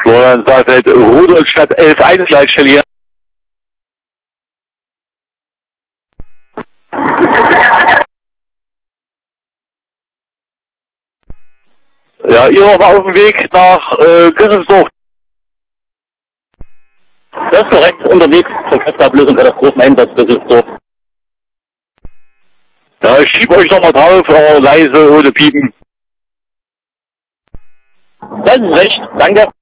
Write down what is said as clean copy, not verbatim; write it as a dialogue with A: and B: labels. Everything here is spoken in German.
A: Florian Saalfeld, Rudolstadt 11-1 Leitstelle hier. Ja, ihr war auf dem Weg nach Gürtelsdorf.
B: Das ist korrekt, unterwegs zur Kräfteablösung Katastropheneinsatz Düsseldorf.
A: Ja, ich schieb euch nochmal drauf, aber leise, ohne Piepen.
B: Das ist recht, danke.